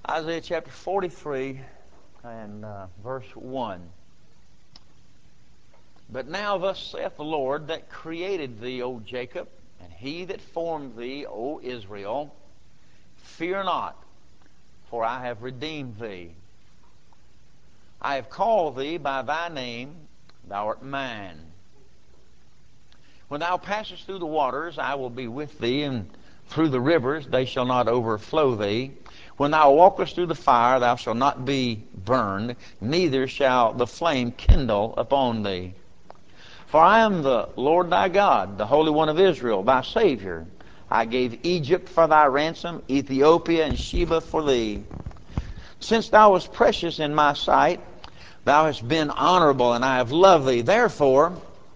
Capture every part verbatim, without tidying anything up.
Isaiah chapter forty-three and uh, verse one. But now thus saith the Lord that created thee, O Jacob, and he that formed thee, O Israel, fear not, for I have redeemed thee. I have called thee by thy name, thou art mine. When thou passest through the waters, I will be with thee, and through the rivers, they shall not overflow thee. When thou walkest through the fire, thou shalt not be burned, neither shall the flame kindle upon thee. For I am the Lord thy God, the Holy One of Israel, thy Savior. I gave Egypt for thy ransom, Ethiopia and Sheba for thee. Since thou wast precious in my sight, thou hast been honorable, and I have loved thee. Therefore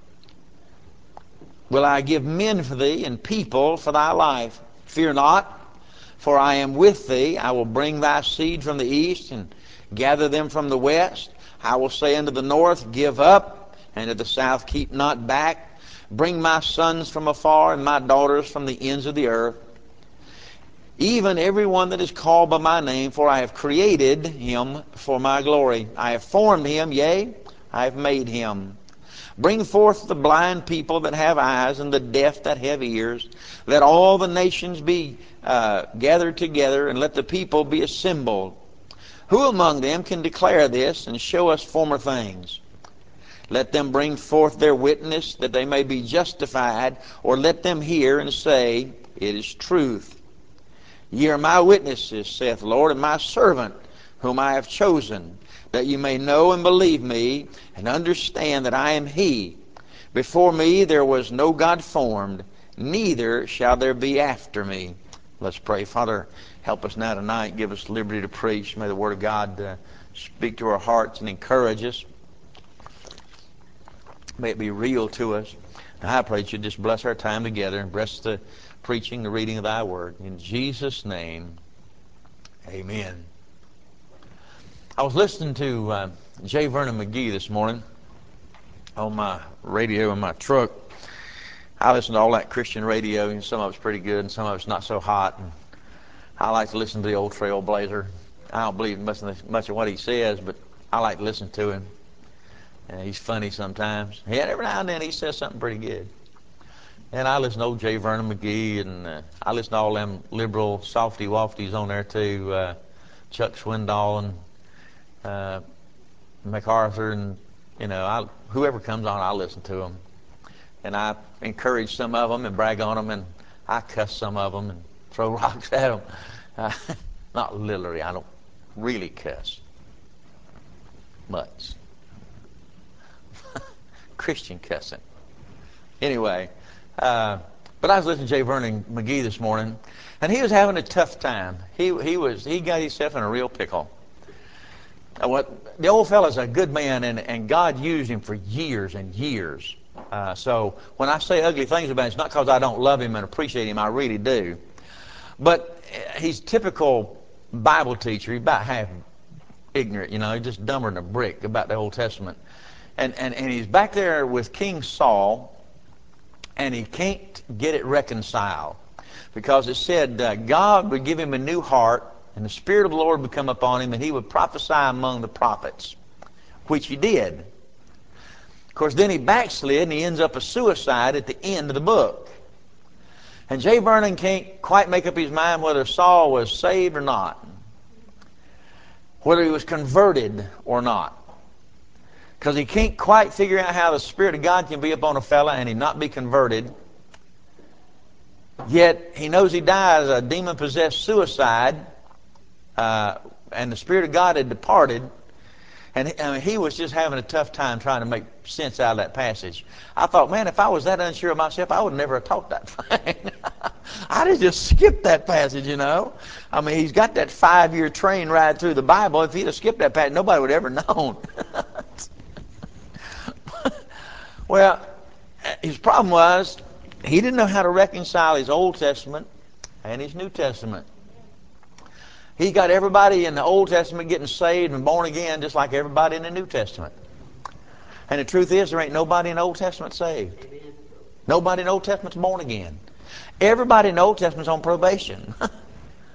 will I give men for thee, and people for thy life. Fear not, for I am with thee. I will bring thy seed from the east, and gather them from the west. I will say unto the north, Give up, and to the south, Keep not back. Bring my sons from afar, and my daughters from the ends of the earth. Even every one that is called by my name, for I have created him for my glory. I have formed him, yea, I have made him. Bring forth the blind people that have eyes, and the deaf that have ears. Let all the nations be uh, gathered together, and let the people be assembled. Who among them can declare this, and show us former things? Let them bring forth their witness, that they may be justified, or let them hear and say, It is truth. Ye are my witnesses, saith the Lord, and my servant, whom I have chosen, that ye may know and believe me, and understand that I am he. Before me there was no God formed, neither shall there be after me. Let's pray. Father, help us now tonight. Give us liberty to preach. May the Word of God uh, speak to our hearts and encourage us. May it be real to us. Now, I pray that you just bless our time together and bless the preaching, the reading of thy Word. In Jesus' name, amen. I was listening to uh, J. Vernon McGee this morning on my radio in my truck. I listen to all that Christian radio, and some of it's pretty good, and some of it's not so hot. And I like to listen to the old Trailblazer. I don't believe much, much of what he says, but I like to listen to him. And he's funny sometimes. And every now and then he says something pretty good. And I listen to old J. Vernon McGee, and uh, I listen to all them liberal softy-wofties on there too, uh, Chuck Swindoll and uh, MacArthur, and you know, I, whoever comes on, I listen to them. And I encourage some of them and brag on them, and I cuss some of them and throw rocks at them. Uh, not literally, I don't really cuss much. Christian cussing. Anyway, uh, but I was listening to J. Vernon McGee this morning, and he was having a tough time. He he was he got himself in a real pickle. Uh, what the old fellow's a good man, and, and God used him for years and years. Uh, so when I say ugly things about him, it's not because I don't love him and appreciate him. I really do. But he's typical Bible teacher. He's about half ignorant, you know, he's just dumber than a brick about the Old Testament. And, and, and he's back there with King Saul, and he can't get it reconciled. Because it said uh, God would give him a new heart, and the Spirit of the Lord would come upon him, and he would prophesy among the prophets, which he did. Of course, then he backslid, and he ends up a suicide at the end of the book. And J. Vernon can't quite make up his mind whether Saul was saved or not, whether he was converted or not. Because he can't quite figure out how the Spirit of God can be upon a fella and he not be converted. Yet he knows he dies a demon-possessed suicide, uh, and the Spirit of God had departed. And he, I mean, he was just having a tough time trying to make sense out of that passage. I thought, man, if I was that unsure of myself, I would never have taught that thing. I'd have just skipped that passage, you know. I mean, he's got that five-year train ride through the Bible. If he'd have skipped that passage, nobody would have ever known. Well, his problem was he didn't know how to reconcile his Old Testament and his New Testament. He got everybody in the Old Testament getting saved and born again just like everybody in the New Testament. And the truth is, there ain't nobody in the Old Testament saved. Nobody in the Old Testament's born again. Everybody in the Old Testament's on probation.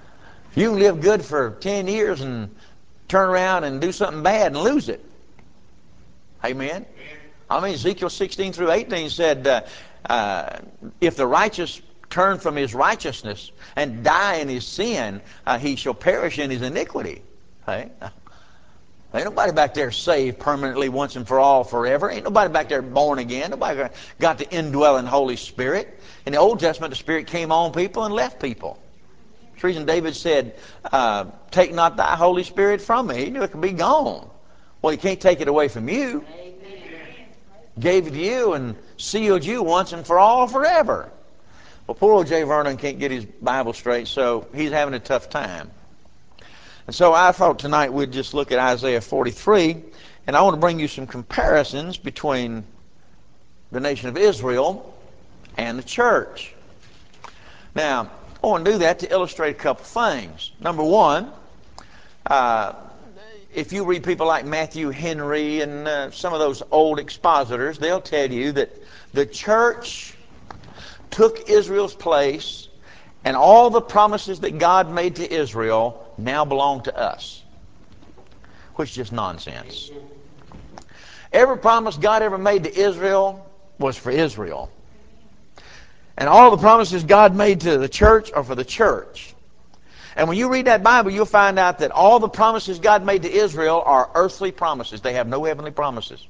You can live good for ten years and turn around and do something bad and lose it. Amen? I mean, Ezekiel sixteen through eighteen said, uh, uh, if the righteous turn from his righteousness and die in his sin, uh, he shall perish in his iniquity. Hey? Ain't nobody back there saved permanently once and for all forever. Ain't nobody back there born again. Nobody got the indwelling Holy Spirit. In the Old Testament, the Spirit came on people and left people. That's the reason David said, uh, take not thy Holy Spirit from me. He knew it could be gone. Well, he can't take it away from you. Gave it to you and sealed you once and for all forever. Well, poor old Jay Vernon can't get his Bible straight, so he's having a tough time. And so I thought tonight we'd just look at Isaiah forty-three, and I want to bring you some comparisons between the nation of Israel and the church. Now, I want to do that to illustrate a couple things. Number one, uh, if you read people like Matthew Henry and uh, some of those old expositors, they'll tell you that the church took Israel's place, and all the promises that God made to Israel now belong to us, which is just nonsense. Every promise God ever made to Israel was for Israel. And all the promises God made to the church are for the church. And when you read that Bible, you'll find out that all the promises God made to Israel are earthly promises. They have no heavenly promises.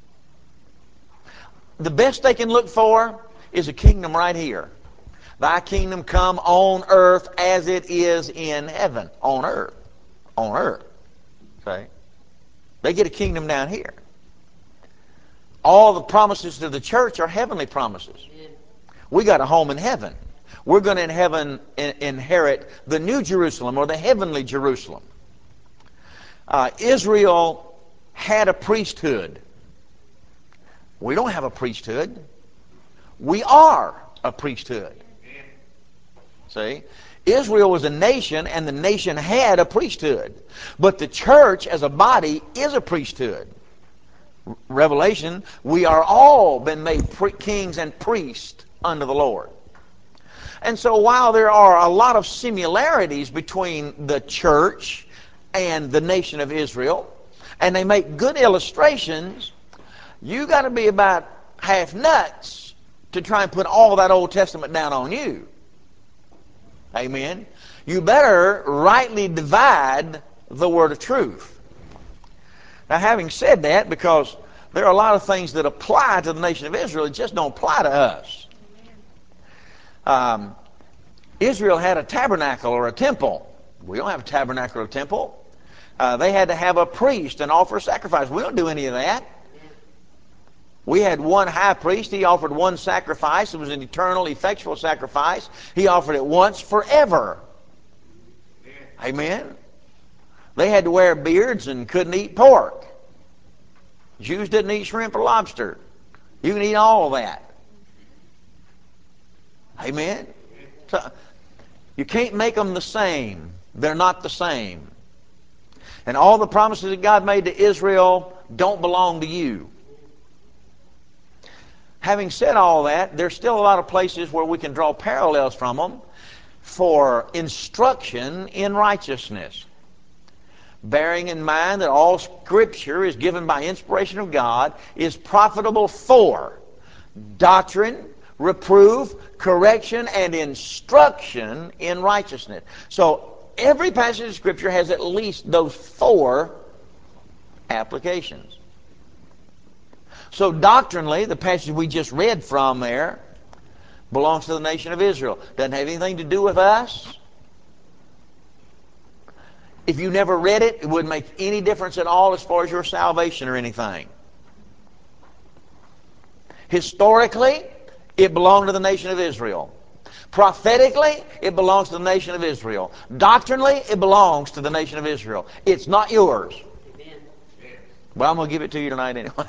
The best they can look for is a kingdom right here. Thy kingdom come on earth as it is in heaven. On earth. On earth. Okay? They get a kingdom down here. All the promises to the church are heavenly promises. We got a home in heaven. We're going to in heaven in, inherit the new Jerusalem, or the heavenly Jerusalem. Uh, Israel had a priesthood. We don't have a priesthood. We are a priesthood. See? Israel was a nation, and the nation had a priesthood. But the church as a body is a priesthood. Revelation, we are all been made pre- kings and priests unto the Lord. And so while there are a lot of similarities between the church and the nation of Israel, and they make good illustrations, you got to be about half nuts to try and put all that Old Testament down on you. Amen. You better rightly divide the word of truth. Now, having said that, because there are a lot of things that apply to the nation of Israel that just don't apply to us. Um, Israel had a tabernacle or a temple. We don't have a tabernacle or a temple. Uh, they had to have a priest and offer a sacrifice. We don't do any of that. We had one high priest. He offered one sacrifice. It was an eternal, effectual sacrifice. He offered it once forever. Amen. They had to wear beards and couldn't eat pork. Jews didn't eat shrimp or lobster. You can eat all of that. Amen. So, you can't make them the same. They're not the same. And all the promises that God made to Israel don't belong to you. Having said all that, there's still a lot of places where we can draw parallels from them for instruction in righteousness. Bearing in mind that all Scripture is given by inspiration of God, is profitable for doctrine, reproof, correction, and instruction in righteousness. So every passage of Scripture has at least those four applications. So doctrinally, the passage we just read from there belongs to the nation of Israel. Doesn't have anything to do with us. If you never read it, it wouldn't make any difference at all as far as your salvation or anything. Historically, it belonged to the nation of Israel. Prophetically, it belongs to the nation of Israel. Doctrinally, it belongs to the nation of Israel. It's not yours. Amen. Well, I'm going to give it to you tonight anyway.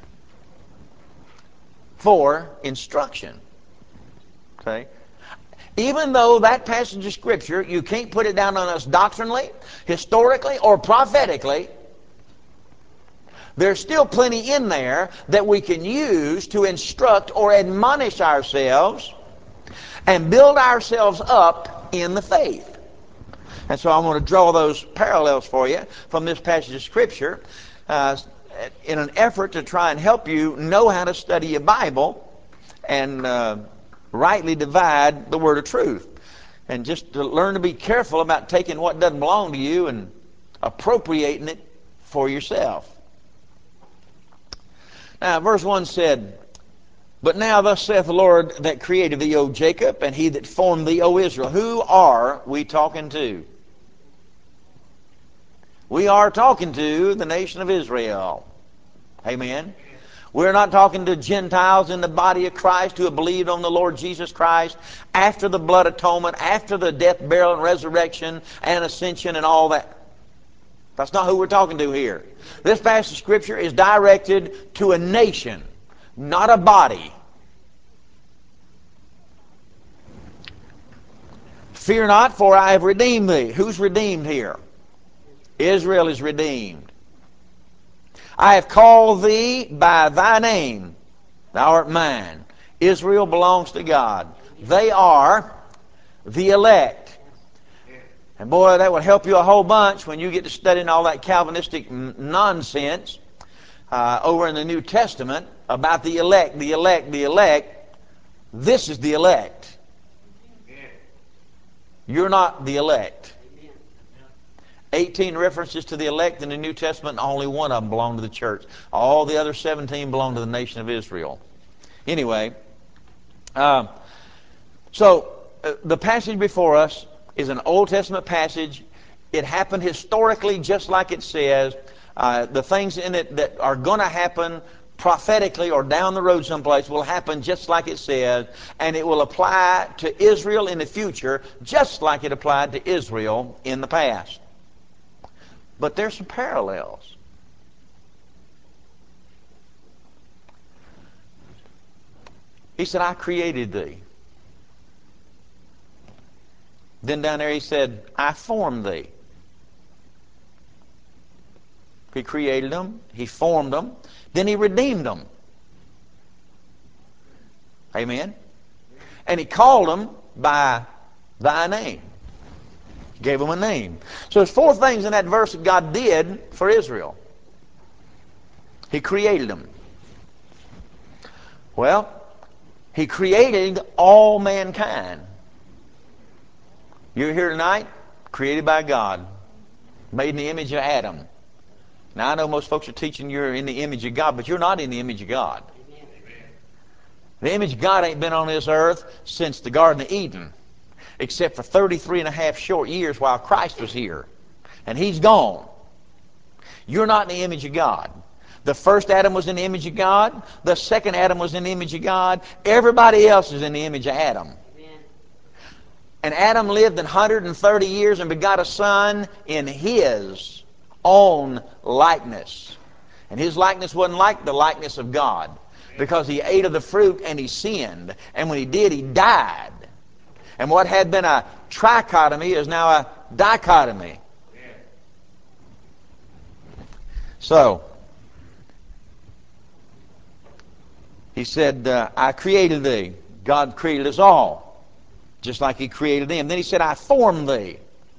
For instruction. Okay? Even though that passage of Scripture, you can't put it down on us doctrinally, historically, or prophetically, there's still plenty in there that we can use to instruct or admonish ourselves and build ourselves up in the faith. And so I'm going to draw those parallels for you from this passage of Scripture uh, in an effort to try and help you know how to study your Bible and uh, rightly divide the word of truth. And just to learn to be careful about taking what doesn't belong to you and appropriating it for yourself. Now, verse one said, "But now thus saith the Lord that created thee, O Jacob, and he that formed thee, O Israel." Who are we talking to? We are talking to the nation of Israel. Amen. We're not talking to Gentiles in the body of Christ who have believed on the Lord Jesus Christ after the blood atonement, after the death, burial, and resurrection, and ascension, and all that. That's not who we're talking to here. This passage of Scripture is directed to a nation, not a body. "Fear not, for I have redeemed thee." Who's redeemed here? Israel is redeemed. "I have called thee by thy name. Thou art mine." Israel belongs to God. They are the elect. And boy, that would help you a whole bunch when you get to studying all that Calvinistic nonsense uh, over in the New Testament about the elect, the elect, the elect. This is the elect. You're not the elect. eighteen references to the elect in the New Testament, and only one of them belong to the church. All the other seventeen belong to the nation of Israel. Anyway, uh, so uh, the passage before us is an Old Testament passage. It happened historically just like it says. Uh, the things in it that are going to happen prophetically or down the road someplace will happen just like it says, and it will apply to Israel in the future just like it applied to Israel in the past. But there's some parallels. He said, "I created thee." Then down there he said, "I formed thee." He created them. He formed them. Then he redeemed them. Amen? And he called them by thy name. He gave them a name. So there's four things in that verse that God did for Israel. He created them. Well, he created all mankind. You're here tonight, created by God, made in the image of Adam. Now, I know most folks are teaching you're in the image of God, but you're not in the image of God. Amen. The image of God ain't been on this earth since the Garden of Eden, except for thirty-three and a half short years while Christ was here. And he's gone. You're not in the image of God. The first Adam was in the image of God. The second Adam was in the image of God. Everybody else is in the image of Adam. Amen. And Adam lived one hundred thirty years and begot a son in his own likeness. And his likeness wasn't like the likeness of God, because he ate of the fruit and he sinned. And when he did, he died. And what had been a trichotomy is now a dichotomy. So, he said, uh, "I created thee." God created us all, just like he created them. Then he said, "I formed thee."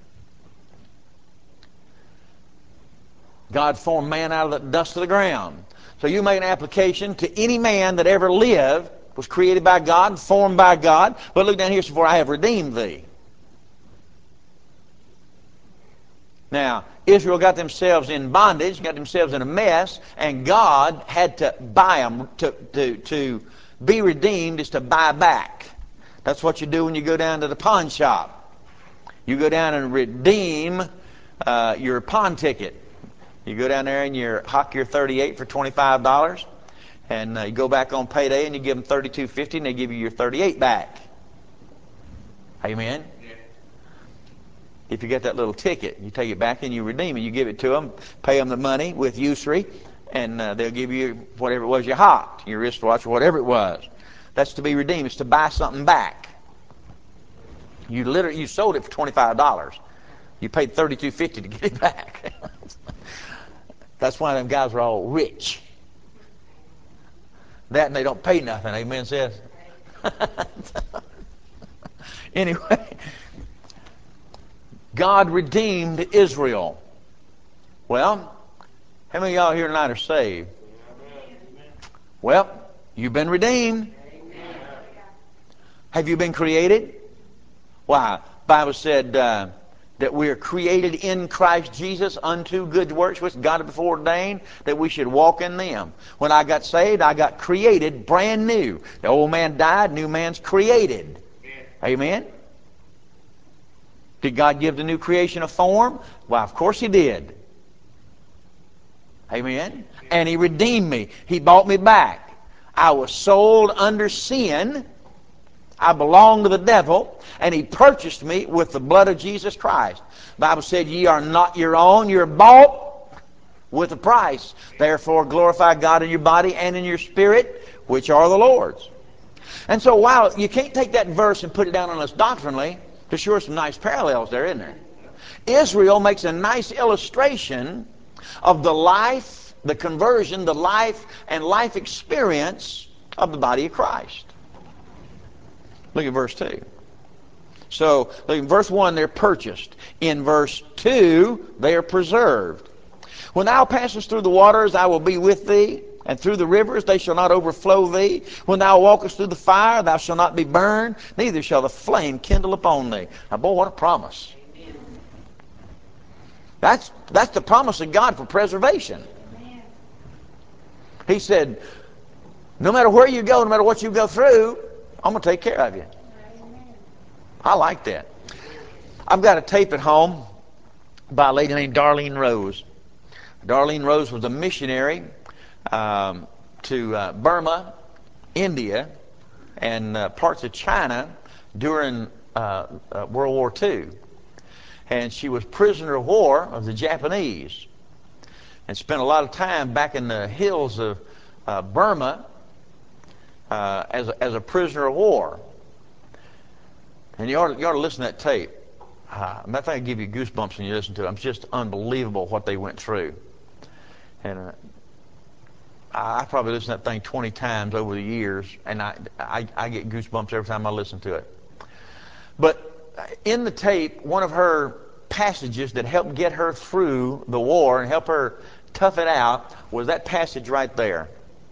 God formed man out of the dust of the ground. So you make an application to any man that ever lived, was created by God, formed by God. But look down here, "For I have redeemed thee." Now, Israel got themselves in bondage, got themselves in a mess, and God had to buy them. To, to, to be redeemed is to buy back. That's what you do when you go down to the pawn shop. You go down and redeem uh, your pawn ticket. You go down there and you hock your thirty-eight for twenty-five dollars, and uh, you go back on payday and you give them thirty-two fifty, and they give you your thirty-eight back. Amen? Yeah. If you get that little ticket, you take it back and you redeem it. You give it to them, pay them the money with usury, and uh, they'll give you whatever it was you hocked, your wristwatch or whatever it was. That's to be redeemed. It's to buy something back. You literally you sold it for twenty-five dollars. You paid thirty-two fifty to get it back. That's why them guys are all rich. That and they don't pay nothing, amen says. Anyway, God redeemed Israel. Well, how many of y'all here tonight are saved? Well, you've been redeemed. Have you been created? Why? The Bible said uh, that we are created in Christ Jesus unto good works, which God had before ordained that we should walk in them. When I got saved, I got created brand new. The old man died, new man's created. Amen? Did God give the new creation a form? Why, of course He did. Amen? And He redeemed me. He bought me back. I was sold under sin. I belonged to the devil, and He purchased me with the blood of Jesus Christ. The Bible said, ye are not your own, you're bought with a price. Therefore glorify God in your body and in your spirit, which are the Lord's. And so while you can't take that verse and put it down on us doctrinally, there's sure some nice parallels there, isn't there? Israel makes a nice illustration of the life, the conversion, the life and life experience of the body of Christ. Look at verse two. So, look, in verse one, they're purchased. In verse two, they are preserved. When thou passest through the waters, I will be with thee, and through the rivers they shall not overflow thee. When thou walkest through the fire, thou shalt not be burned, neither shall the flame kindle upon thee. Now, boy, what a promise. That's, that's the promise of God for preservation. He said, no matter where you go, no matter what you go through, I'm going to take care of you. I like that. I've got a tape at home by a lady named Darlene Rose. Darlene Rose was a missionary um, to uh, Burma, India, and uh, parts of China during uh, uh, World War Two. And she was prisoner of war of the Japanese and spent a lot of time back in the hills of uh, Burma uh, as, a, as a prisoner of war. And you ought to, you ought to listen to that tape. Uh, I think I give you goosebumps when you listen to it. It's just unbelievable what they went through. And uh, I, I probably listened to that thing twenty times over the years, and I, I, I get goosebumps every time I listen to it. But in the tape, one of her passages that helped get her through the war and help her tough it out was that passage right there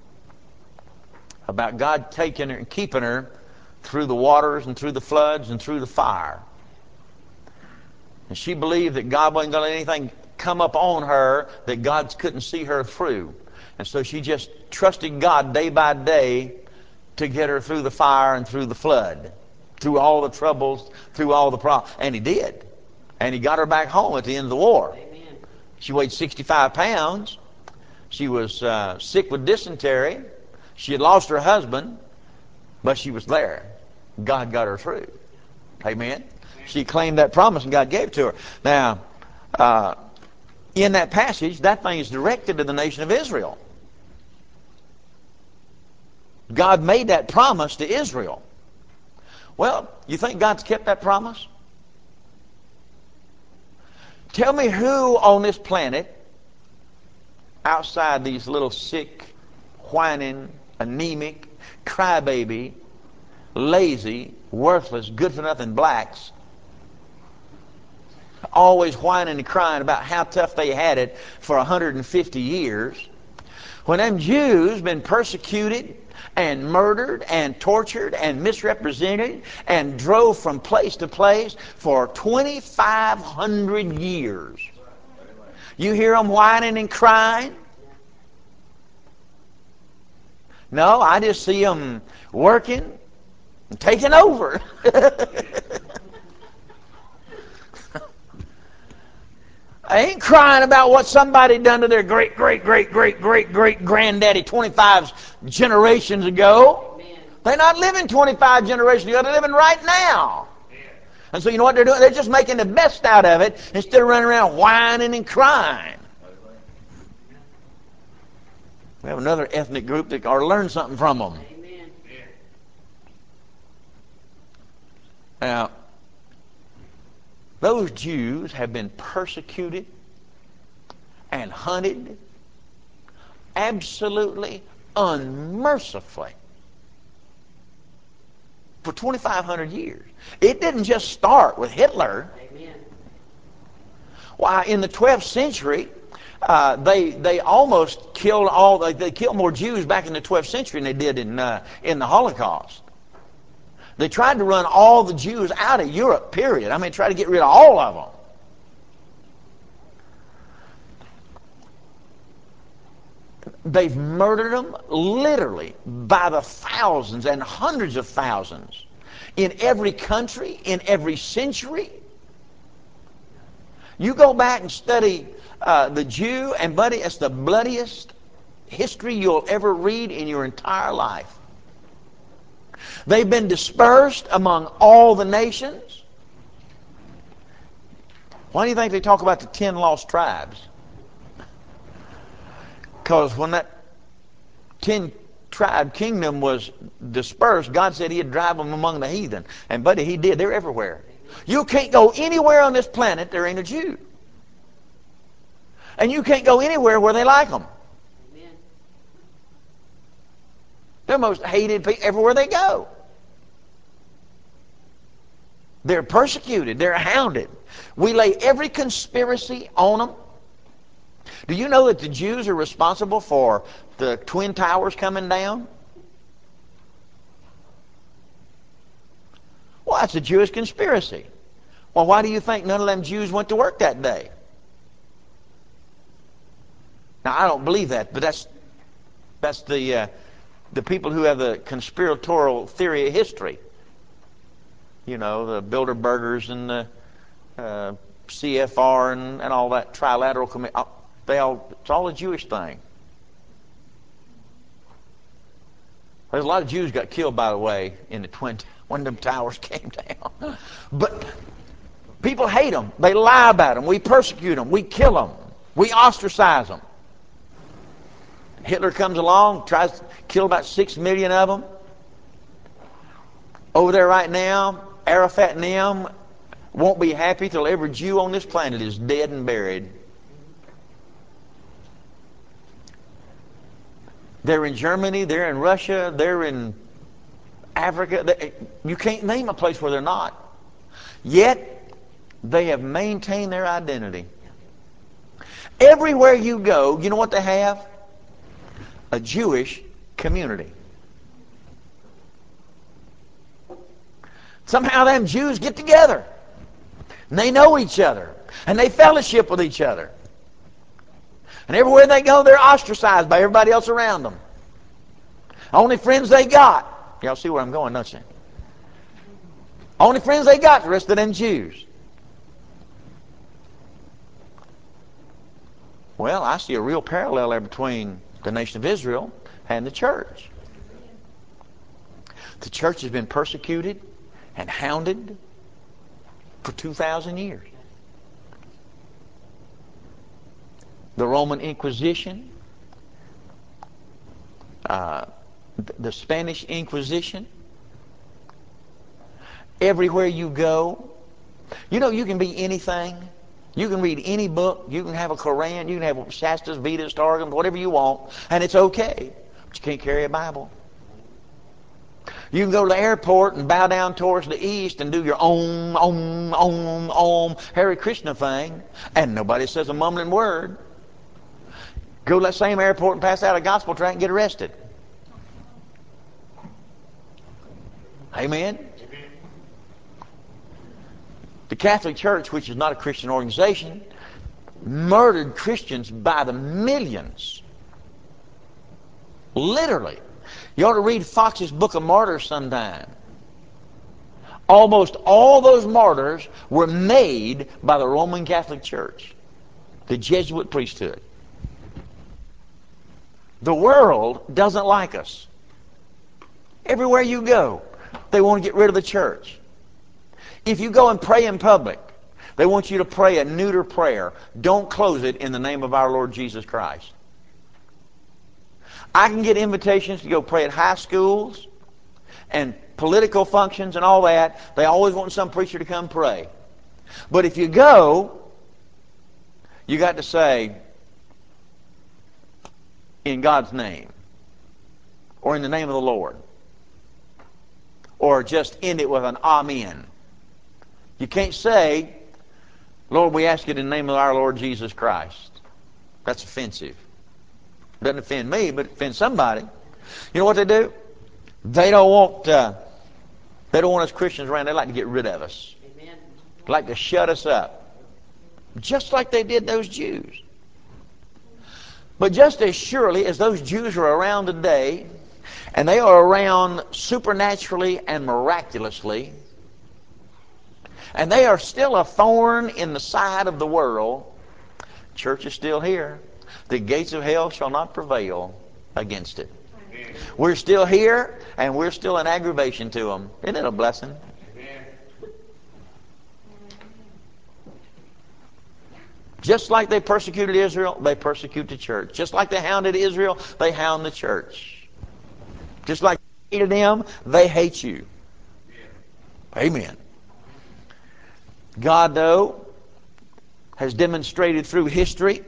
about God taking her and keeping her through the waters and through the floods and through the fire. And she believed that God wasn't going to let anything come up on her that God couldn't see her through. And so she just trusted God day by day to get her through the fire and through the flood, through all the troubles, through all the problems. And He did. And He got her back home at the end of the war. Amen. She weighed sixty-five pounds. She was uh, sick with dysentery. She had lost her husband, but she was there. God got her through. Amen. She claimed that promise and God gave it to her. Now, uh, in that passage, that thing is directed to the nation of Israel. God made that promise to Israel. Well, you think God's kept that promise? Tell me who on this planet, outside these little sick, whining, anemic, crybaby, lazy, worthless, good-for-nothing blacks, always whining and crying about how tough they had it for one hundred fifty years, when them Jews been persecuted and murdered and tortured and misrepresented and drove from place to place for twenty-five hundred years. You hear them whining and crying? No, I just see them working and taking over. I ain't crying about what somebody done to their great, great, great, great, great, great granddaddy twenty-five generations ago. Amen. They're not living twenty-five generations ago. They're living right now. Yeah. And so you know what they're doing? They're just making the best out of it instead of running around whining and crying. We have another ethnic group that ought to learn something from them. Amen. Now, those Jews have been persecuted and hunted absolutely unmercifully for twenty-five hundred years. It didn't just start with Hitler. Amen. Why, in the twelfth century, uh, they they almost killed all. They, they killed more Jews back in the twelfth century than they did in uh, in the Holocaust. They tried to run all the Jews out of Europe. Period. I mean, try to get rid of all of them. They've murdered them literally by the thousands and hundreds of thousands in every country, in every century. You go back and study uh, the Jew, and buddy, it's the bloodiest history you'll ever read in your entire life. They've been dispersed among all the nations. Why do you think they talk about the ten lost tribes? Because when that ten tribe kingdom was dispersed, God said He'd drive them among the heathen. And buddy, He did. They're everywhere. You can't go anywhere on this planet there ain't a Jew. And you can't go anywhere where they like them. Amen. They're most hated people everywhere they go. They're persecuted. They're hounded. We lay every conspiracy on them. Do you know that the Jews are responsible for the Twin Towers coming down? Well, that's a Jewish conspiracy. Well, why do you think none of them Jews went to work that day? Now, I don't believe that, but that's that's the uh, the people who have the conspiratorial theory of history. You know, the Bilderbergers and the uh, C F R and, and all that trilateral committee. They all, it's all a Jewish thing. There's a lot of Jews got killed, by the way, in the twin when them towers came down. But people hate them. They lie about them. We persecute them. We kill them. We ostracize them. Hitler comes along, tries to kill about six million of them. Over there right now, Arafat and them won't be happy till every Jew on this planet is dead and buried. They're in Germany, they're in Russia, they're in Africa. They, you can't name a place where they're not. Yet, they have maintained their identity. Everywhere you go, you know what they have? A Jewish community. Somehow them Jews get together. And they know each other. And they fellowship with each other. And everywhere they go, they're ostracized by everybody else around them. Only friends they got. Y'all see where I'm going, don't you? Only friends they got, the rest of them Jews. Well, I see a real parallel there between the nation of Israel and the church. The church has been persecuted and hounded for two thousand years. The Roman Inquisition, uh, the Spanish Inquisition, everywhere you go. You know, you can be anything. You can read any book. You can have a Koran. You can have Shastas, Vedas, Targums, whatever you want, and it's okay. But you can't carry a Bible. You can go to the airport and bow down towards the east and do your Om, Om, Om, Om, Hare Krishna thing, and nobody says a mumbling word. Go to that same airport and pass out a gospel tract and get arrested. Amen? The Catholic Church, which is not a Christian organization, murdered Christians by the millions. Literally. You ought to read Fox's Book of Martyrs sometime. Almost all those martyrs were made by the Roman Catholic Church, the Jesuit priesthood. The world doesn't like us. Everywhere you go, they want to get rid of the church. If you go and pray in public, they want you to pray a neuter prayer. Don't close it in the name of our Lord Jesus Christ. I can get invitations to go pray at high schools and political functions and all that. They always want some preacher to come pray. But if you go, you got to say, in God's name, or in the name of the Lord, or just end it with an amen. You can't say, Lord, we ask it in the name of our Lord Jesus Christ. That's offensive. Doesn't offend me, but it offends somebody. You know what they do? They don't want uh, they don't want us Christians around. They like to get rid of us. Amen. Like to shut us up. Just like they did those Jews. But just as surely as those Jews are around today, and they are around supernaturally and miraculously, and they are still a thorn in the side of the world, church is still here. The gates of hell shall not prevail against it. Amen. We're still here, and we're still an aggravation to them. Isn't it a blessing? Amen. Just like they persecuted Israel, they persecute the church. Just like they hounded Israel, they hound the church. Just like they hated them, they hate you. Amen. God, though, has demonstrated through history,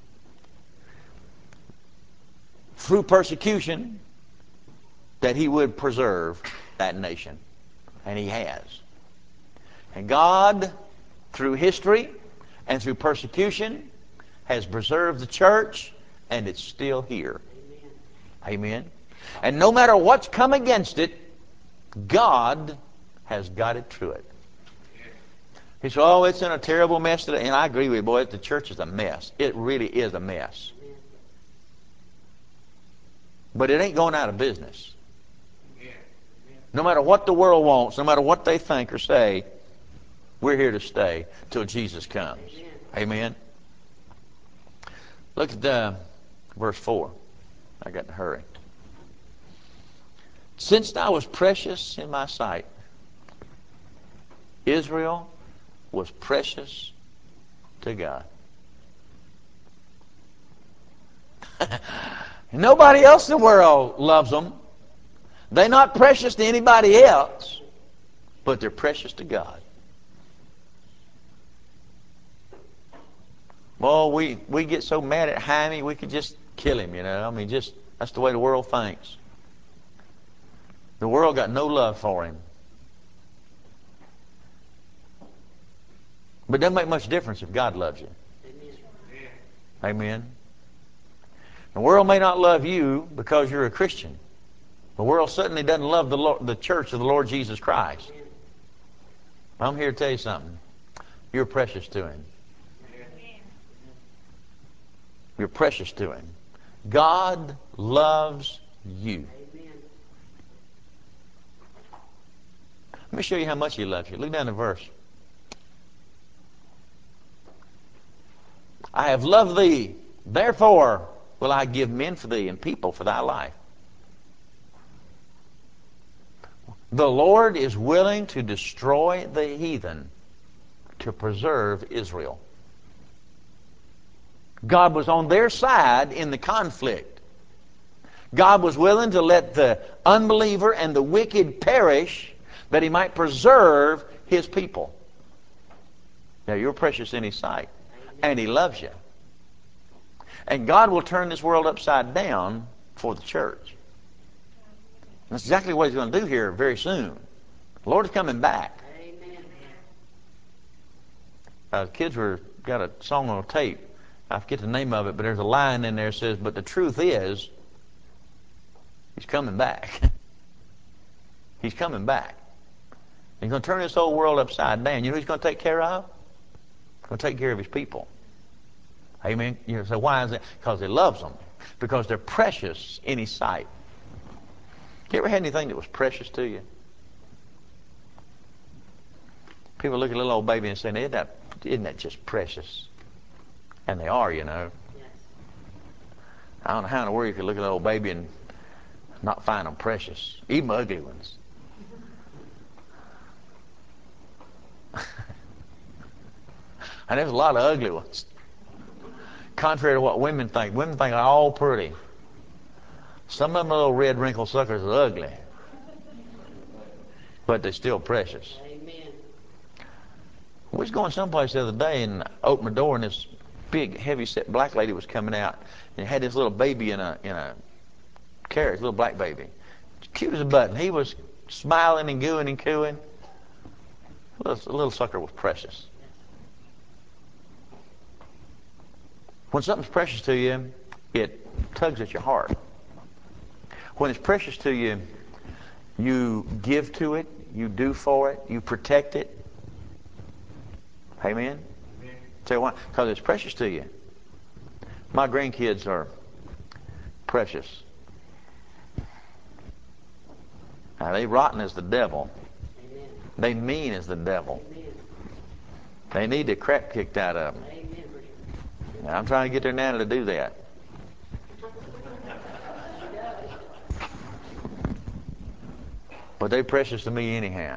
through persecution, that He would preserve that nation. And He has. And God, through history and through persecution, has preserved the church, and it's still here. Amen. Amen. And no matter what's come against it, God has got it through it. He said, oh, it's in a terrible mess today. And I agree with you, boy, the church is a mess. It really is a mess. But it ain't going out of business. No matter what the world wants, no matter what they think or say, we're here to stay till Jesus comes. Amen. Look at uh, verse four. I got to hurry. Since thou was precious in my sight, Israel was precious to God. Nobody else in the world loves them. They're not precious to anybody else, but they're precious to God. Well, we, we get so mad at Jaime, we could just kill him, you know. I mean, just that's the way the world thinks. The world got no love for him. But it doesn't make much difference if God loves you. Amen. Amen. The world may not love you because you're a Christian. The world certainly doesn't love the Lord, the church of the Lord Jesus Christ. I'm here to tell you something. You're precious to Him. You're precious to Him. God loves you. Let me show you how much He loves you. Look down the verse. I have loved thee, therefore will I give men for thee and people for thy life. The Lord is willing to destroy the heathen to preserve Israel. God was on their side in the conflict. God was willing to let the unbeliever and the wicked perish that He might preserve His people. Now, you're precious in His sight, and He loves you. And God will turn this world upside down for the church. That's exactly what He's going to do here very soon. The Lord is coming back. Amen. Uh, kids were got a song on a tape. I forget the name of it, but there's a line in there that says, but the truth is, He's coming back. He's coming back. He's going to turn this whole world upside down. You know who He's going to take care of? He's going to take care of His people. Amen. You say, why is that? Because He loves them. Because they're precious in His sight. You ever had anything that was precious to you? People look at a little old baby and say, isn't that, isn't that just precious? And they are, you know. Yes. I don't know how in the world you could look at an old baby and not find them precious. Even ugly ones. And there's a lot of ugly ones. Contrary to what women think. Women think they're all pretty. Some of them little red wrinkled suckers are ugly. But they're still precious. Amen. We was going someplace the other day and opened the door and this big, heavy-set black lady was coming out and had this little baby in a in a carriage, little black baby. Cute as a button. He was smiling and gooing and cooing. The little, little sucker was precious. When something's precious to you, it tugs at your heart. When it's precious to you, you give to it, you do for it, you protect it. Amen? Amen. Say why? Because it's precious to you. My grandkids are precious. Now, they rotten as the devil. Amen. They mean as the devil. Amen. They need the crap kicked out of them. Amen. Now, I'm trying to get their nana to do that. But they're precious to me anyhow.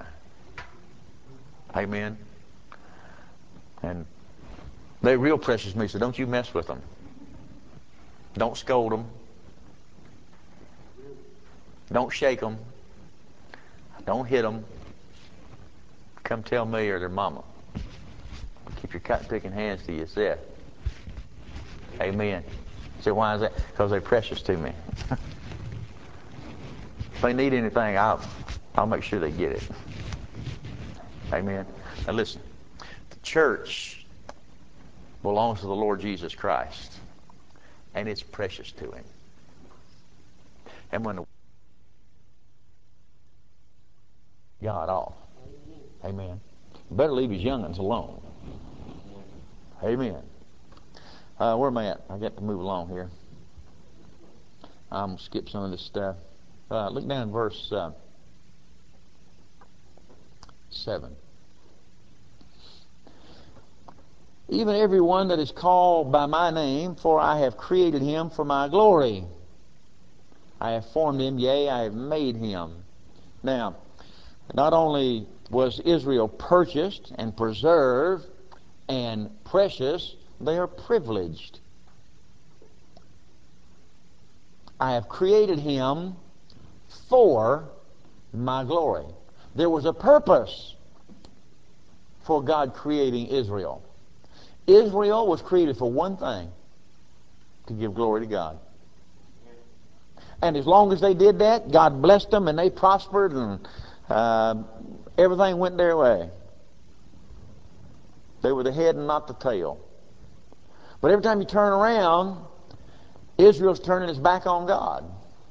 Amen. And they're real precious to me, so don't you mess with them. Don't scold them. Don't shake them. Don't hit them. Come tell me or their mama. Keep your cotton-picking hands to yourself. Amen. So why is that? Because they're precious to me. If they need anything, I'll, I'll make sure they get it. Amen. Now listen. The church belongs to the Lord Jesus Christ. And it's precious to Him. And when the God off. Amen. You better leave His young'uns alone. Amen. Uh, where am I at? I got to move along here. I'm going to skip some of this stuff. Uh, look down in verse uh, seven. Even every one that is called by my name, for I have created him for my glory. I have formed him, yea, I have made him. Now, not only was Israel purchased and preserved and precious, they are privileged. I have created him for my glory. There was a purpose for God creating Israel. Israel was created for one thing: to give glory to God. And as long as they did that, God blessed them and they prospered and uh, everything went their way. They were the head and not the tail. But every time you turn around, Israel's turning its back on God.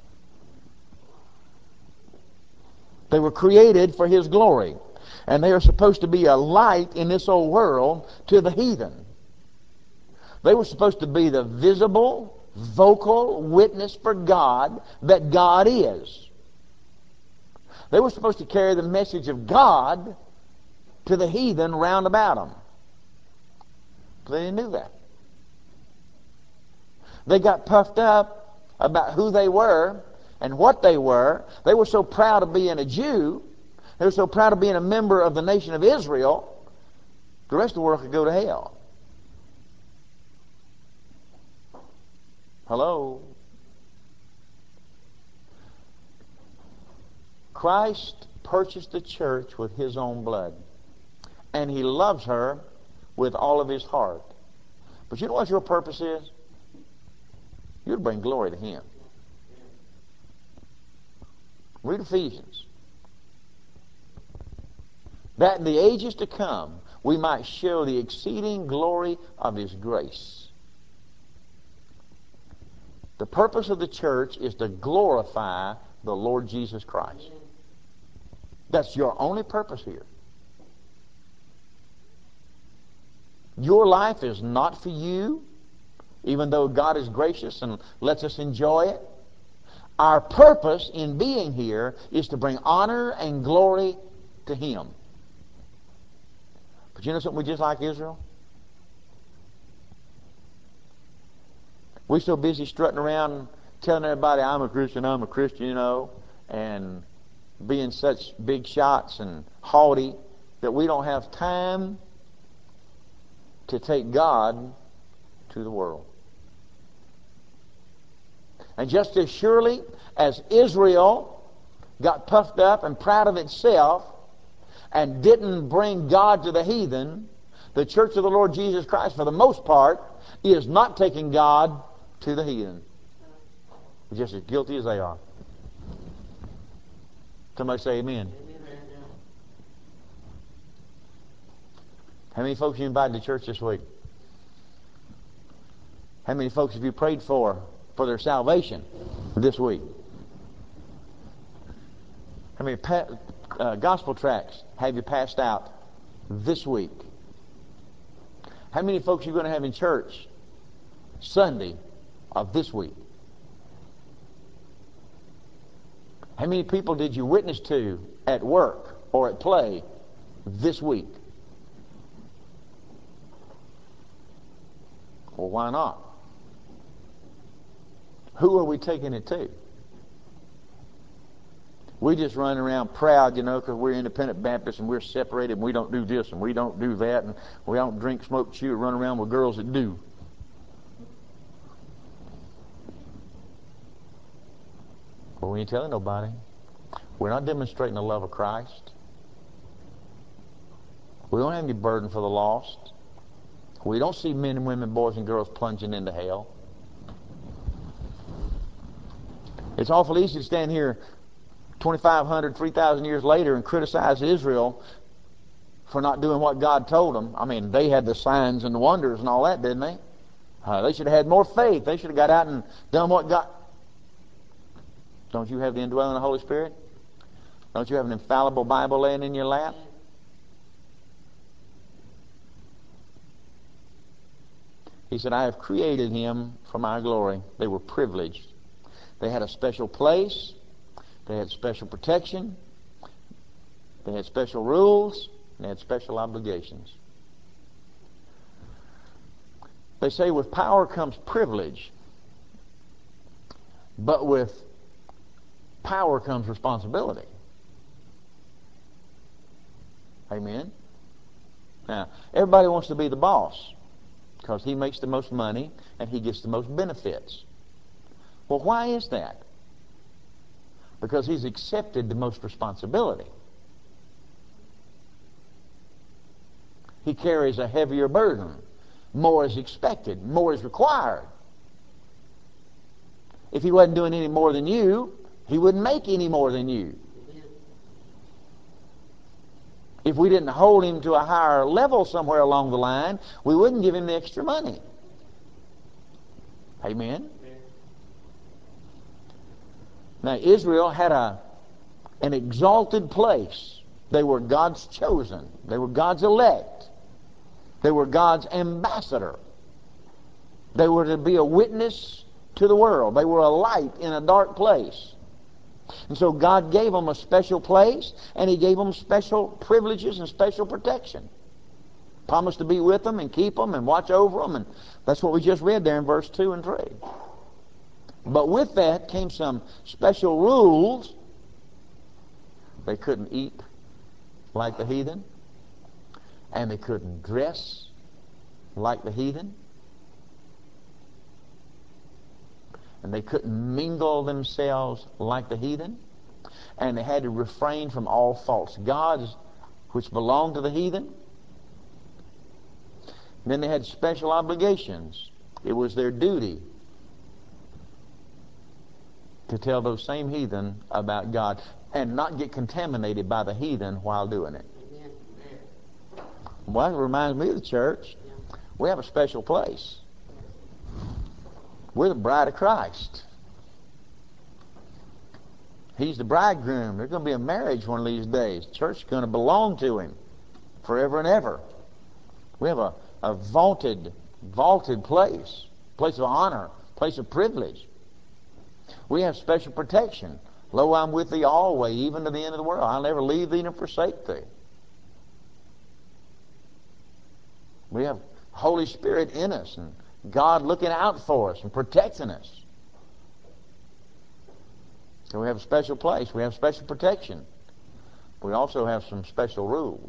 They were created for His glory. And they are supposed to be a light in this old world to the heathen. They were supposed to be the visible, vocal witness for God that God is. They were supposed to carry the message of God to the heathen round about them. But they didn't do that. They got puffed up about who they were and what they were. They were so proud of being a Jew. They were so proud of being a member of the nation of Israel. The rest of the world could go to hell. Hello? Christ purchased the church with His own blood. And He loves her with all of His heart. But you know what your purpose is? You'd bring glory to Him. Read Ephesians. That in the ages to come we might show the exceeding glory of His grace. The purpose of the church is to glorify the Lord Jesus Christ. That's your only purpose here. Your life is not for you, even though God is gracious and lets us enjoy it. Our purpose in being here is to bring honor and glory to Him. But you know something we just like Israel? We're so busy strutting around telling everybody, I'm a Christian, I'm a Christian, you know, and being such big shots and haughty that we don't have time to take God to the world. And just as surely as Israel got puffed up and proud of itself and didn't bring God to the heathen, the church of the Lord Jesus Christ, for the most part, is not taking God to the heathen. We're just as guilty as they are. Somebody say amen. Amen. How many folks you invited to church this week? How many folks have you prayed for for their salvation this week? How many pa- uh, gospel tracts have you passed out this week? How many folks are you going to have in church Sunday of this week? How many people did you witness to at work or at play this week? Well, why not? Who are we taking it to? We just run around proud, you know, because we're independent Baptists and we're separated and we don't do this and we don't do that and we don't drink, smoke, chew, run around with girls that do. Well, we ain't telling nobody. We're not demonstrating the love of Christ. We don't have any burden for the lost. We don't see men and women, boys and girls plunging into hell. It's awful easy to stand here twenty-five hundred, three thousand years later and criticize Israel for not doing what God told them. I mean, they had the signs and the wonders and all that, didn't they? Uh, they should have had more faith. They should have got out and done what God... Don't you have the indwelling of the Holy Spirit? Don't you have an infallible Bible laying in your lap? He said, I have created him for my glory. They were privileged. They had a special place. They had special protection. They had special rules. And they had special obligations. They say with power comes privilege. But with power comes responsibility. Amen? Now, everybody wants to be the boss because he makes the most money and he gets the most benefits. Well, why is that? Because he's accepted the most responsibility. He carries a heavier burden. More is expected. More is required. If he wasn't doing any more than you, he wouldn't make any more than you. If we didn't hold him to a higher level somewhere along the line, we wouldn't give him the extra money. Amen? Now, Israel had a, an exalted place. They were God's chosen. They were God's elect. They were God's ambassador. They were to be a witness to the world. They were a light in a dark place. And so God gave them a special place, and he gave them special privileges and special protection. Promised to be with them and keep them and watch over them. And that's what we just read there in verse two and three. But with that came some special rules. They couldn't eat like the heathen. And they couldn't dress like the heathen. And they couldn't mingle themselves like the heathen. And they had to refrain from all false gods which belonged to the heathen. And then they had special obligations. It was their duty to tell those same heathen about God and not get contaminated by the heathen while doing it. Well, that reminds me of the church. We have a special place. We're the bride of Christ. He's the bridegroom. There's going to be a marriage one of these days. The church is going to belong to him forever and ever. We have a, a vaulted, vaulted place, place of honor, place of privilege. We have special protection. Lo, I'm with thee always, even to the end of the world. I'll never leave thee nor forsake thee. We have Holy Spirit in us and God looking out for us and protecting us. So we have a special place. We have special protection. We also have some special rules.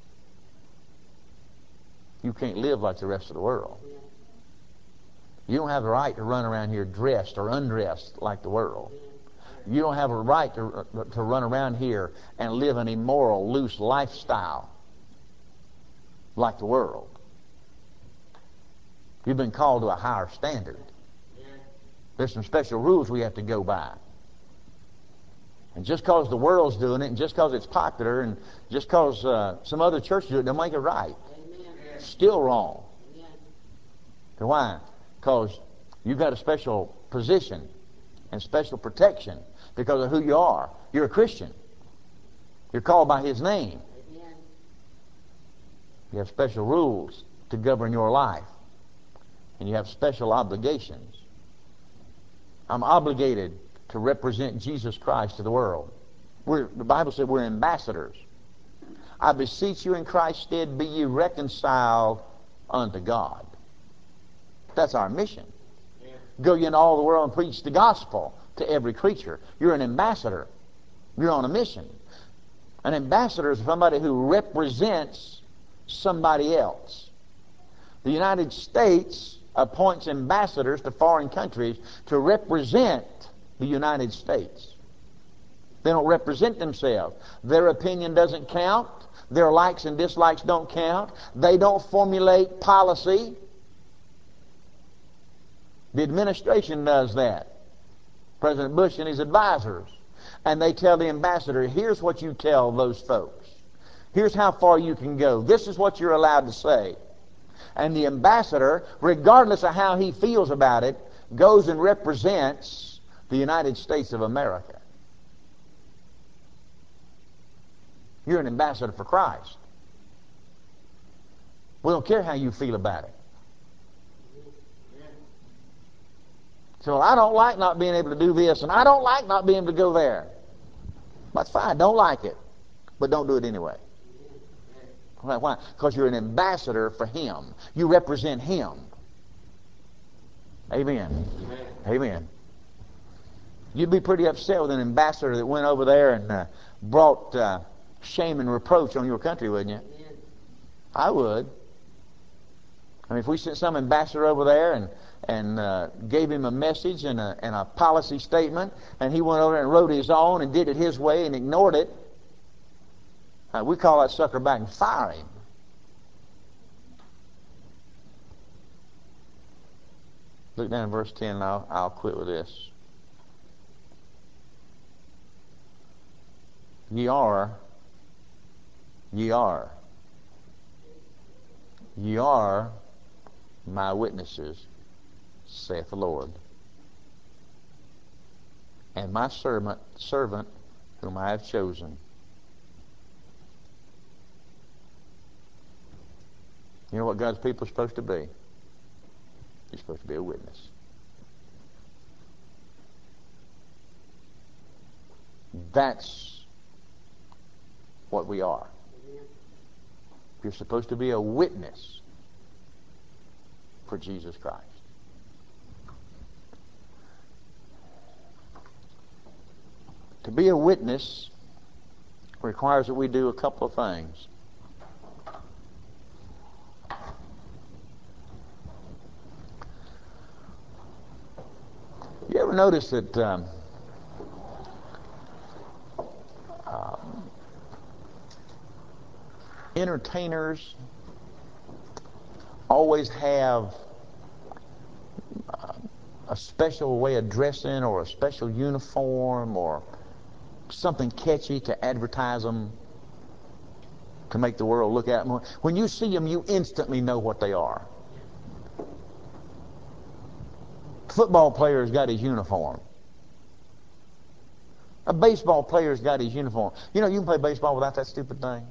You can't live like the rest of the world. You don't have the right to run around here dressed or undressed like the world. You don't have a right to, to run around here and live an immoral, loose lifestyle like the world. You've been called to a higher standard. There's some special rules we have to go by. And just because the world's doing it, and just because it's popular, and just because uh, some other churches do it, don't make it right. Amen. Still wrong. Amen. And why? because you've got a special position and special protection because of who you are. You're a Christian. You're called by His name. Amen. You have special rules to govern your life. And you have special obligations. I'm obligated to represent Jesus Christ to the world. We're, the Bible said we're ambassadors. I beseech you in Christ's stead, be ye reconciled unto God. That's our mission. Yeah. Go ye into all the world and preach the gospel to every creature. You're an ambassador. You're on a mission. An ambassador is somebody who represents somebody else. The United States appoints ambassadors to foreign countries to represent the United States. They don't represent themselves. Their opinion doesn't count. Their likes and dislikes don't count. They don't formulate policy. The administration does that. President Bush and his advisors. And they tell the ambassador, here's what you tell those folks. Here's how far you can go. This is what you're allowed to say. And the ambassador, regardless of how he feels about it, goes and represents the United States of America. You're an ambassador for Christ. We don't care how you feel about it. So I don't like not being able to do this, and I don't like not being able to go there. That's fine. Don't like it, but don't do it anyway. Why? Because you're an ambassador for Him. You represent Him. Amen. Amen. Amen. You'd be pretty upset with an ambassador that went over there and uh, brought uh, shame and reproach on your country, wouldn't you? Amen. I would. I mean, if we sent some ambassador over there and and uh, gave him a message and a, and a policy statement, and he went over there and wrote his own and did it his way and ignored it, uh, we call that sucker back and fire him. Look down at verse ten, and I'll, I'll quit with this. Ye are, ye are, ye are my witnesses, saith the Lord, and my servant, servant whom I have chosen. You know what God's people are supposed to be? You're supposed to be a witness. That's what we are. You're supposed to be a witness for Jesus Christ. To be a witness requires that we do a couple of things. You ever notice that um, um, entertainers always have uh, a special way of dressing or a special uniform or something catchy to advertise them, to make the world look at them? When you see them, you instantly know what they are. Football player's got his uniform. A baseball player's got his uniform. You know, you can play baseball without that stupid thing.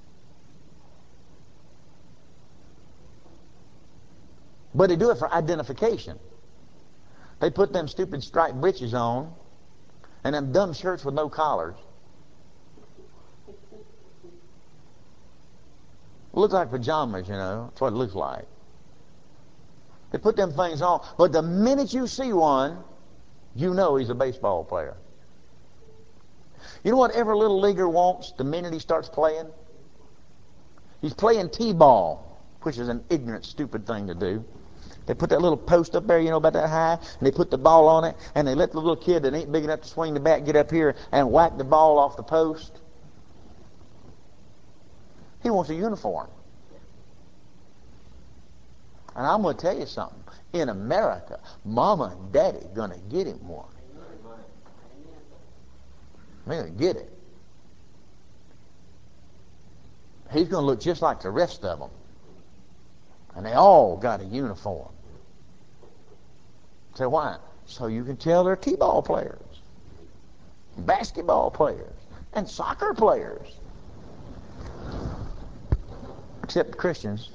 But they do it for identification. They put them stupid striped breeches on and them dumb shirts with no collars. It looks like pajamas, you know. That's what it looks like. They put them things on, but the minute you see one, you know he's a baseball player. You know what every little leaguer wants the minute he starts playing? He's playing t-ball, which is an ignorant, stupid thing to do. They put that little post up there, you know, about that high, and they put the ball on it, and they let the little kid that ain't big enough to swing the bat get up here and whack the ball off the post. He wants a uniform. And I'm going to tell you something. In America, Mama and Daddy are going to get him one. They're going to get it. He's going to look just like the rest of them. And they all got a uniform. Say, why? So you can tell they're t-ball players, basketball players, and soccer players. Except Christians.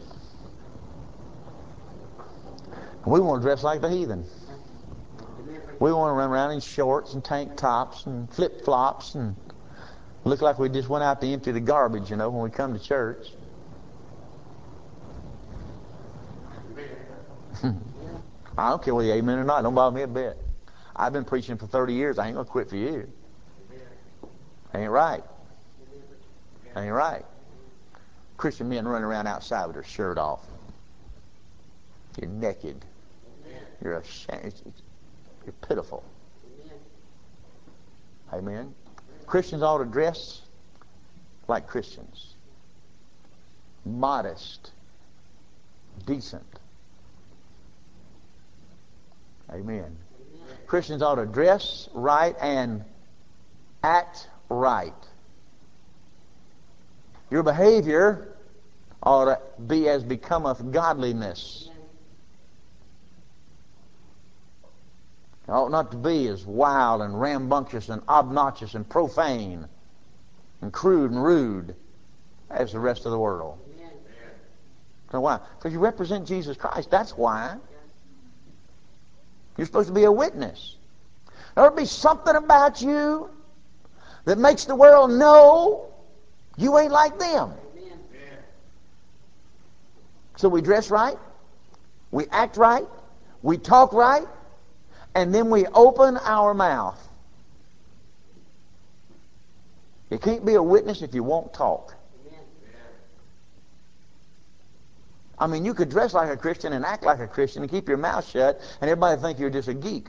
We want to dress like the heathen. We want to run around in shorts and tank tops and flip-flops and look like we just went out to empty the garbage, you know, when we come to church. I don't care whether you amen or not. Don't bother me a bit. I've been preaching for thirty years. I ain't going to quit for you. Ain't right. Ain't right. Christian men running around outside with their shirt off. You're naked. You're ashamed. You're pitiful. Amen. Christians ought to dress like Christians. Modest. Decent. Amen. Christians ought to dress right and act right. Your behavior ought to be as becometh godliness. It ought not to be as wild and rambunctious and obnoxious and profane and crude and rude as the rest of the world. So why? Because you represent Jesus Christ. That's why. You're supposed to be a witness. There'll be something about you that makes the world know you ain't like them. So we dress right, we act right, we talk right, and then we open our mouth. You can't be a witness if you won't talk. I mean, you could dress like a Christian and act like a Christian and keep your mouth shut, and everybody think you're just a geek.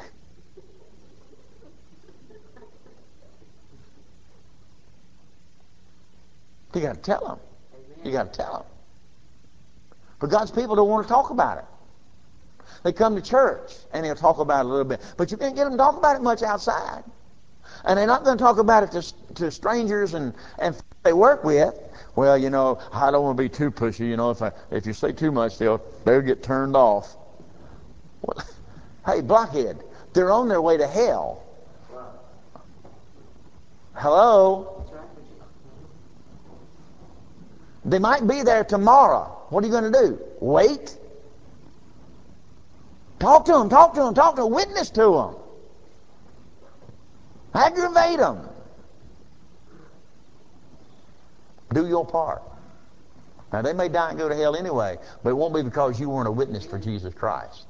You got to tell them. You got to tell them. But God's people don't want to talk about it. They come to church and they'll talk about it a little bit, but you can't get them to talk about it much outside. And they're not going to talk about it to, to strangers and, and they work with. Well, you know, I don't want to be too pushy. You know, if I, if you say too much, they'll they'll get turned off. Well, hey, blockhead, they're on their way to hell. Hello? They might be there tomorrow. What are you going to do? Wait? Talk to them, talk to them, talk to them. Witness to them. Aggravate them. Do your part. Now, they may die and go to hell anyway, but it won't be because you weren't a witness for Jesus Christ.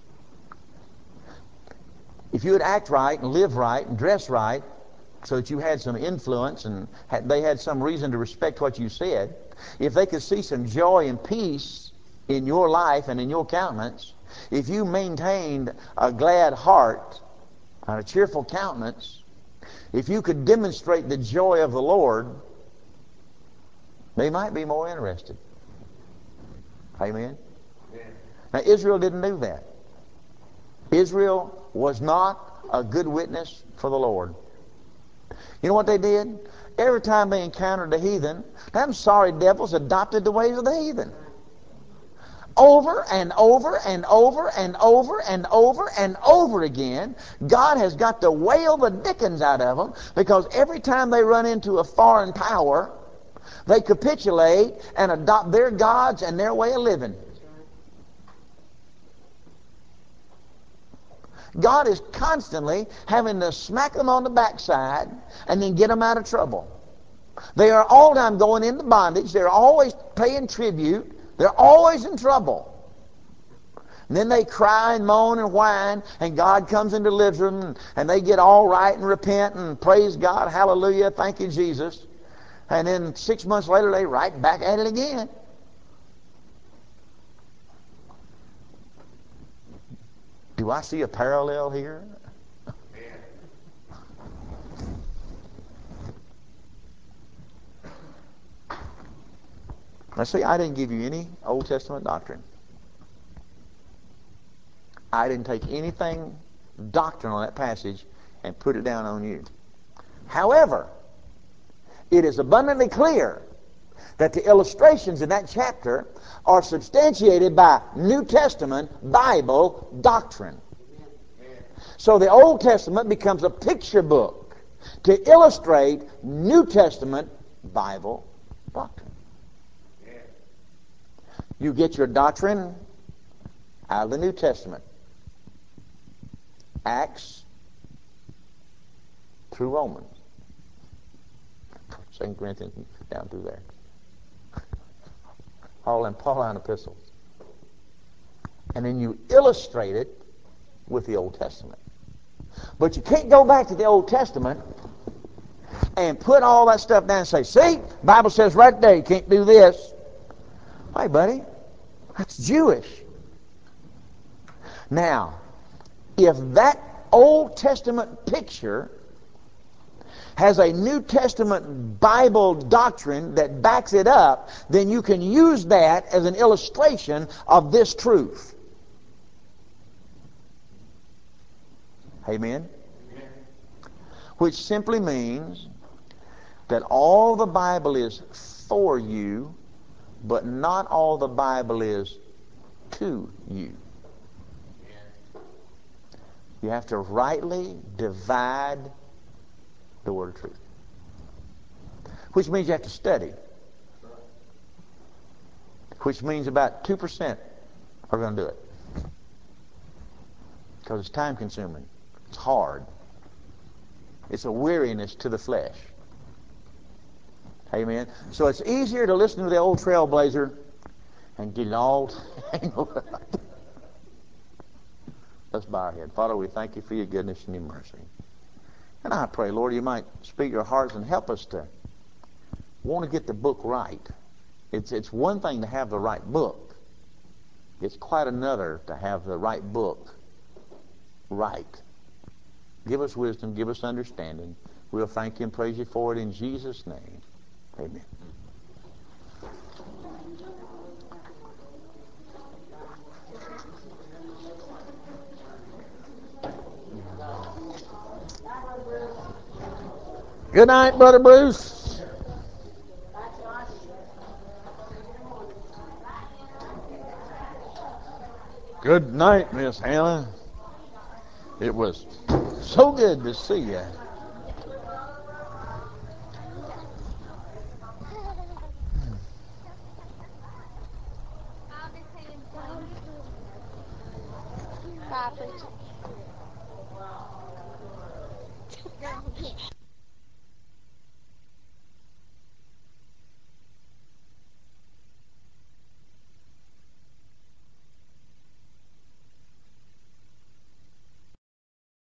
If you would act right and live right and dress right so that you had some influence and had, they had some reason to respect what you said, if they could see some joy and peace in your life and in your countenance, if you maintained a glad heart and a cheerful countenance, if you could demonstrate the joy of the Lord, they might be more interested. Amen? Amen. Now, Israel didn't do that. Israel was not a good witness for the Lord. You know what they did? Every time they encountered the heathen, them sorry devils adopted the ways of the heathen. Over and over and over and over and over and over again, God has got to wail the dickens out of them because every time they run into a foreign power, they capitulate and adopt their gods and their way of living. God is constantly having to smack them on the backside and then get them out of trouble. They are all the time going into bondage. They're always paying tribute. They're always in trouble. And then they cry and moan and whine, and God comes and delivers them, and they get all right and repent and praise God, hallelujah, thank you, Jesus. And then six months later, they right back at it again. Do I see a parallel here? Now see, I didn't give you any Old Testament doctrine. I didn't take anything doctrinal in that passage and put it down on you. However, it is abundantly clear that the illustrations in that chapter are substantiated by New Testament Bible doctrine. So the Old Testament becomes a picture book to illustrate New Testament Bible doctrine. You get your doctrine out of the New Testament. Acts through Romans. Second Corinthians down through there. All in Pauline epistles. And then you illustrate it with the Old Testament. But you can't go back to the Old Testament and put all that stuff down and say, see, the Bible says right there you can't do this. Hey, buddy, that's Jewish. Now, if that Old Testament picture has a New Testament Bible doctrine that backs it up, then you can use that as an illustration of this truth. Amen? Amen. Which simply means that all the Bible is for you, but not all the Bible is to you. You have to rightly divide the word of truth. Which means you have to study. Which means about two percent are going to do it. Because it's time consuming. It's hard. It's a weariness to the flesh. Amen. So it's easier to listen to the old trailblazer and get it all tangled up. Let's bow our head. Father, we thank you for your goodness and your mercy. And I pray, Lord, you might speak your hearts and help us to want to get the book right. It's, it's one thing to have the right book. It's quite another to have the right book right. Give us wisdom. Give us understanding. We'll thank you and praise you for it in Jesus' name. Amen. Good night, Brother Bruce. Good night, Miss Hannah. It was so good to see you. Robert.